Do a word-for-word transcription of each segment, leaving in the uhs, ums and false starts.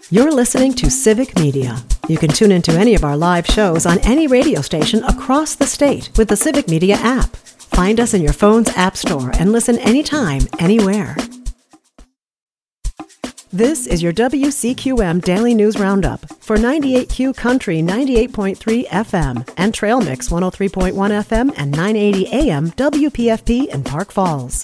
You're listening to Civic Media. You can tune into any of our live shows on any radio station across the state with the Civic Media app. Find us in your phone's app store and listen anytime, anywhere. This is your W C Q M Daily News Roundup for ninety-eight Q Country ninety-eight point three F M and Trail Mix one oh three point one F M and nine eighty A M W P F P in Park Falls.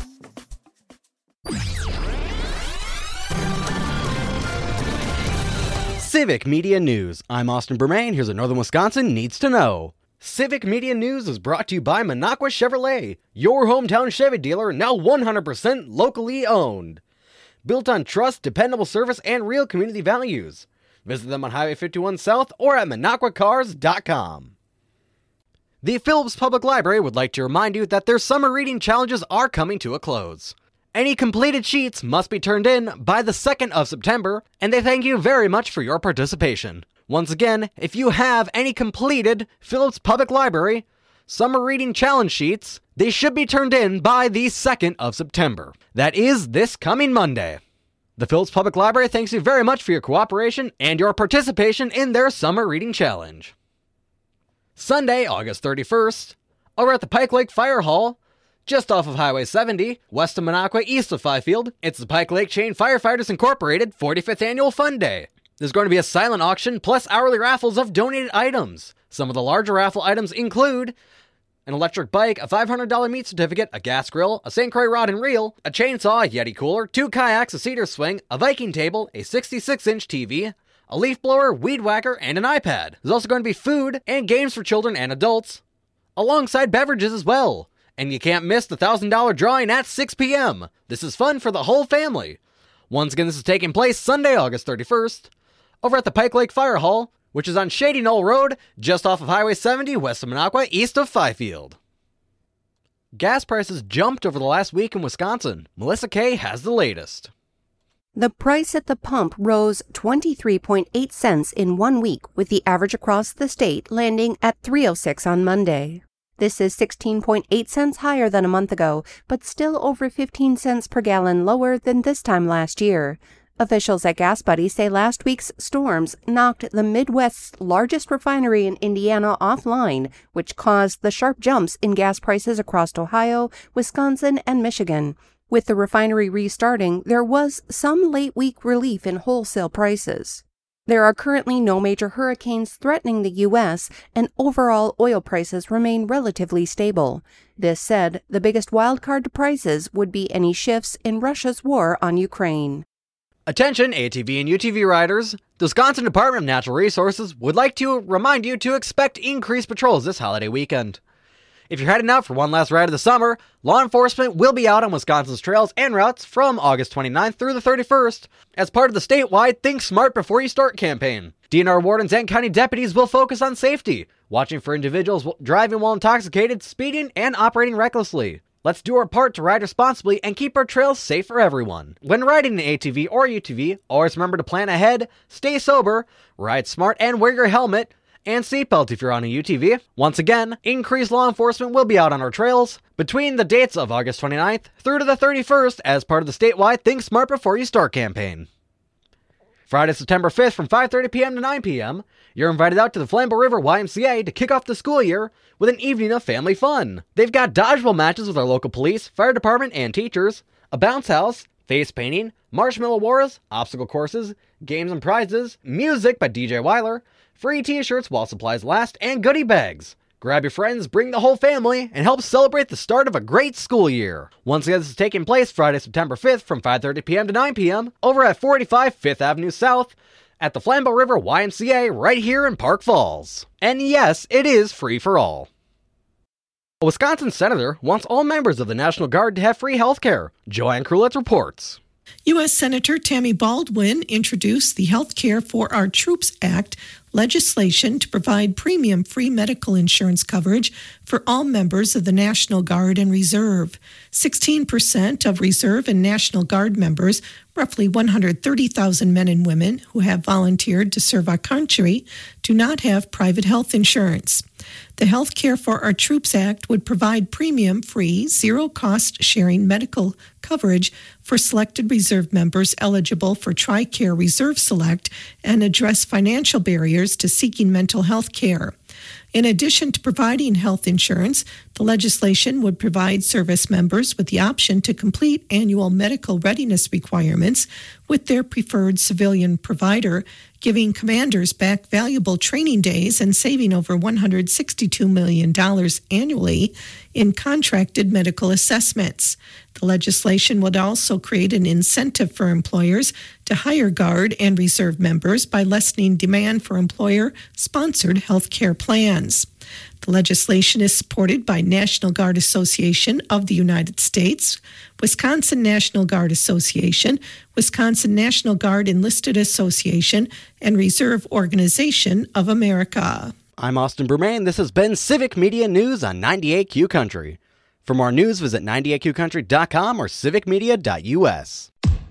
Civic Media News. I'm Austin Bermain. Here's what Northern Wisconsin needs to know. Civic Media News is brought to you by Minocqua Chevrolet, your hometown Chevy dealer, now one hundred percent locally owned. Built on trust, dependable service, and real community values. Visit them on Highway fifty-one South or at minocqua cars dot com. The Phillips Public Library would like to remind you that their summer reading challenges are coming to a close. Any completed sheets must be turned in by the second of September, and they thank you very much for your participation. Once again, if you have any completed Phillips Public Library summer reading challenge sheets, they should be turned in by the second of September. That is this coming Monday. The Phillips Public Library thanks you very much for your cooperation and your participation in their summer reading challenge. Sunday, August thirty-first, over at the Pike Lake Fire Hall, just off of Highway seventy, west of Minocqua, east of Fifield, it's the Pike Lake Chain Firefighters Incorporated forty-fifth Annual Fun Day. There's going to be a silent auction plus hourly raffles of donated items. Some of the larger raffle items include an electric bike, a five hundred dollars meat certificate, a gas grill, a Saint Croix rod and reel, a chainsaw, a Yeti cooler, two kayaks, a cedar swing, a Viking table, a sixty-six inch T V, a leaf blower, weed whacker, and an iPad. There's also going to be food and games for children and adults, alongside beverages as well. And you can't miss the one thousand dollars drawing at six p.m. This is fun for the whole family. Once again, this is taking place Sunday, August thirty-first, over at the Pike Lake Fire Hall, which is on Shady Knoll Road, just off of Highway seventy, west of Minocqua, east of Fifield. Gas prices jumped over the last week in Wisconsin. Melissa Kay has the latest. The price at the pump rose twenty-three point eight cents in one week, with the average across the state landing at three oh six on Monday. This is sixteen point eight cents higher than a month ago, but still over fifteen cents per gallon lower than this time last year. Officials at Gas Buddy say last week's storms knocked the Midwest's largest refinery in Indiana offline, which caused the sharp jumps in gas prices across Ohio, Wisconsin, and Michigan. With the refinery restarting, there was some late-week relief in wholesale prices. There are currently no major hurricanes threatening the U S, and overall oil prices remain relatively stable. This said, the biggest wildcard to prices would be any shifts in Russia's war on Ukraine. Attention A T V and U T V riders, the Wisconsin Department of Natural Resources would like to remind you to expect increased patrols this holiday weekend. If you're heading out for one last ride of the summer, law enforcement will be out on Wisconsin's trails and routes from August twenty-ninth through the thirty-first as part of the statewide Think Smart Before You Start campaign. D N R wardens and county deputies will focus on safety, watching for individuals driving while intoxicated, speeding, and operating recklessly. Let's do our part to ride responsibly and keep our trails safe for everyone. When riding an A T V or U T V, always remember to plan ahead, stay sober, ride smart, and wear your helmet and seatbelt if you're on a U T V. Once again, increased law enforcement will be out on our trails between the dates of August twenty-ninth through to the thirty-first as part of the statewide Think Smart Before You Start campaign. Friday, September fifth from five thirty p.m. to nine p.m., you're invited out to the Flambeau River Y M C A to kick off the school year with an evening of family fun. They've got dodgeball matches with our local police, fire department, and teachers, a bounce house, face painting, marshmallow wars, obstacle courses, games and prizes, music by D J Weiler, free t-shirts while supplies last, and goodie bags. Grab your friends, bring the whole family, and help celebrate the start of a great school year. Once again, this is taking place Friday, September fifth from five thirty p.m. to nine p.m. over at forty-five Fifth Avenue South at the Flambeau River Y M C A right here in Park Falls. And yes, it is free for all. A Wisconsin senator wants all members of the National Guard to have free health care. Joanne Krulitz reports. U S Senator Tammy Baldwin introduced the Health Care for Our Troops Act legislation to provide premium-free medical insurance coverage for all members of the National Guard and Reserve. sixteen percent of Reserve and National Guard members, roughly one hundred thirty thousand men and women who have volunteered to serve our country, do not have private health insurance. The Health Care for Our Troops Act would provide premium-free, zero-cost sharing medical coverage for selected reserve members eligible for TRICARE Reserve Select and address financial barriers to seeking mental health care. In addition to providing health insurance, the legislation would provide service members with the option to complete annual medical readiness requirements with their preferred civilian provider, giving commanders back valuable training days and saving over one hundred sixty-two million dollars annually in contracted medical assessments. The legislation would also create an incentive for employers to hire Guard and Reserve members by lessening demand for employer-sponsored health care plans. The legislation is supported by National Guard Association of the United States, Wisconsin National Guard Association, Wisconsin National Guard Enlisted Association, and Reserve Organization of America. I'm Austin Bermain. This has been Civic Media News on ninety-eight Q Country. For more news, visit ninety-eight q country dot com or civic media dot u s.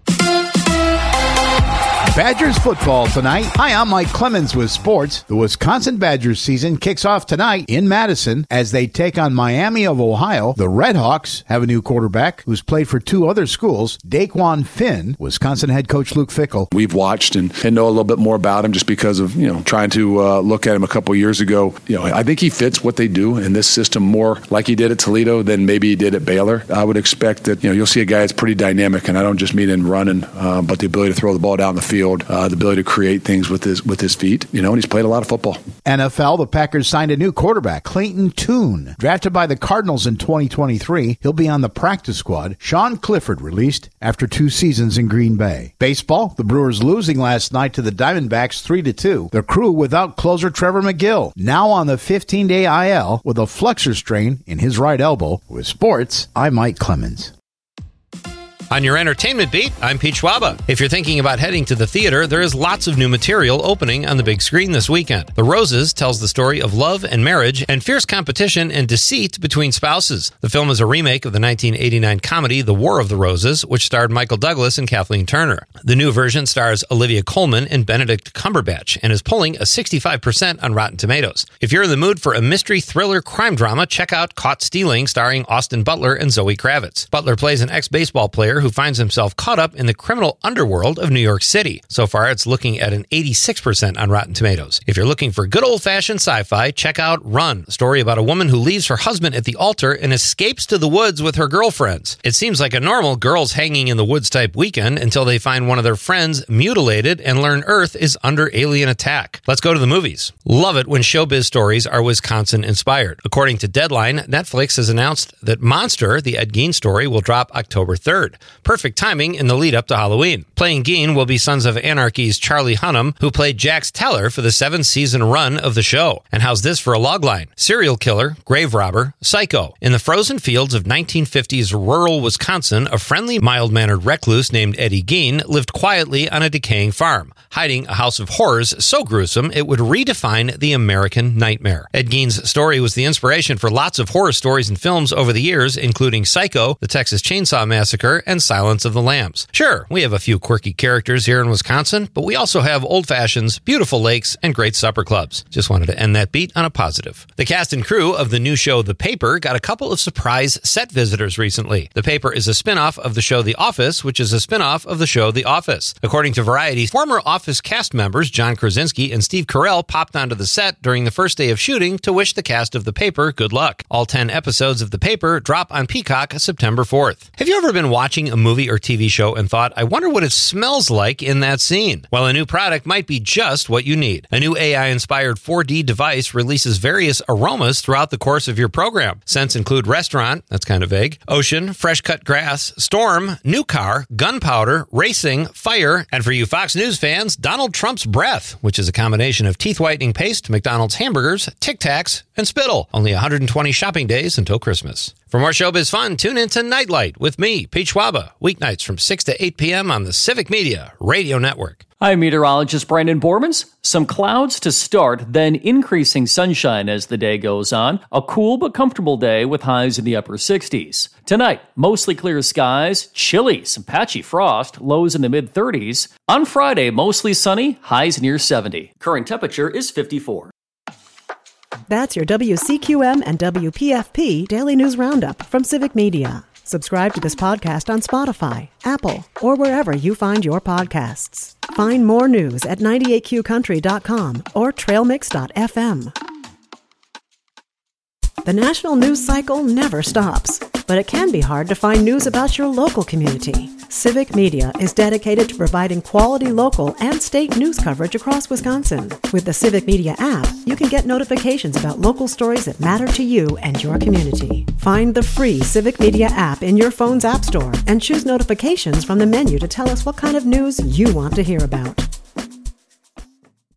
Badgers football tonight. Hi, I'm Mike Clemens with sports. The Wisconsin Badgers season kicks off tonight in Madison as they take on Miami of Ohio. The Redhawks have a new quarterback who's played for two other schools, Daquan Finn, Wisconsin head coach Luke Fickell. We've watched and, and know a little bit more about him just because of, you know, trying to uh, look at him a couple years ago. You know, I think he fits what they do in this system more like he did at Toledo than maybe he did at Baylor. I would expect that, you know, you'll see a guy that's pretty dynamic, and I don't just mean in running, uh, but the ability to throw the ball down the field. Uh, the ability to create things with his with his feet, you know, and he's played a lot of football. N F L, the Packers signed a new quarterback, Clayton Tune. Drafted by the Cardinals in twenty twenty-three, he'll be on the practice squad. Sean Clifford released after two seasons in Green Bay. Baseball, the Brewers losing last night to the Diamondbacks three to two. The Crew without closer Trevor McGill, now on the fifteen-day I L with a flexor strain in his right elbow. With sports, I'm Mike Clemens. On your entertainment beat, I'm Pete Schwaba. If you're thinking about heading to the theater, there is lots of new material opening on the big screen this weekend. The Roses tells the story of love and marriage and fierce competition and deceit between spouses. The film is a remake of the nineteen eighty-nine comedy The War of the Roses, which starred Michael Douglas and Kathleen Turner. The new version stars Olivia Colman and Benedict Cumberbatch and is pulling a sixty-five percent on Rotten Tomatoes. If you're in the mood for a mystery thriller crime drama, check out Caught Stealing, starring Austin Butler and Zoe Kravitz. Butler plays an ex-baseball player who finds himself caught up in the criminal underworld of New York City. So far, it's looking at an eighty-six percent on Rotten Tomatoes. If you're looking for good old-fashioned sci-fi, check out Run, a story about a woman who leaves her husband at the altar and escapes to the woods with her girlfriends. It seems like a normal girls hanging in the woods type weekend until they find one of their friends mutilated and learn Earth is under alien attack. Let's go to the movies. Love it when showbiz stories are Wisconsin-inspired. According to Deadline, Netflix has announced that Monster, the Ed Gein story, will drop October third. Perfect timing in the lead up to Halloween. Playing Gein will be Sons of Anarchy's Charlie Hunnam, who played Jax Teller for the seven-season run of the show. And how's this for a logline? Serial killer, grave robber, psycho. In the frozen fields of nineteen fifties rural Wisconsin, a friendly, mild-mannered recluse named Eddie Gein lived quietly on a decaying farm, hiding a house of horrors so gruesome it would redefine the American nightmare. Ed Gein's story was the inspiration for lots of horror stories and films over the years, including Psycho, The Texas Chainsaw Massacre, and Silence of the Lambs. Sure, we have a few quirky characters here in Wisconsin, but we also have old fashions, beautiful lakes, and great supper clubs. Just wanted to end that beat on a positive. The cast and crew of the new show The Paper got a couple of surprise set visitors recently. The Paper is a spin-off of the show The Office, which is a spin-off of the show The Office. According to Variety, former Office cast members John Krasinski and Steve Carell popped onto the set during the first day of shooting to wish the cast of The Paper good luck. All ten episodes of The Paper drop on Peacock September fourth. Have you ever been watching a movie or T V show and thought, I wonder what it smells like in that scene? Well, a new product might be just what you need. A new A I-inspired four D device releases various aromas throughout the course of your program. Scents include restaurant, that's kind of vague, ocean, fresh cut grass, storm, new car, gunpowder, racing, fire, and for you Fox News fans, Donald Trump's breath, which is a combination of teeth whitening paste, McDonald's hamburgers, Tic Tacs, and spittle. Only one hundred twenty shopping days until Christmas. For more showbiz fun, tune in to Nightlight with me, Pete Schwaba, weeknights from six to eight p.m. on the Civic Media Radio Network. Hi, meteorologist Brandon Bormans. Some clouds to start, then increasing sunshine as the day goes on. A cool but comfortable day with highs in the upper sixties. Tonight, mostly clear skies, chilly, some patchy frost, lows in the mid-thirties. On Friday, mostly sunny, highs near seventy. Current temperature is fifty-four. That's your W C Q M and W P F P Daily News Roundup from Civic Media. Subscribe to this podcast on Spotify, Apple, or wherever you find your podcasts. Find more news at ninety-eight q country dot com or trail mix dot f m. The national news cycle never stops, but it can be hard to find news about your local community. Civic Media is dedicated to providing quality local and state news coverage across Wisconsin. With the Civic Media app, you can get notifications about local stories that matter to you and your community. Find the free Civic Media app in your phone's app store and choose notifications from the menu to tell us what kind of news you want to hear about.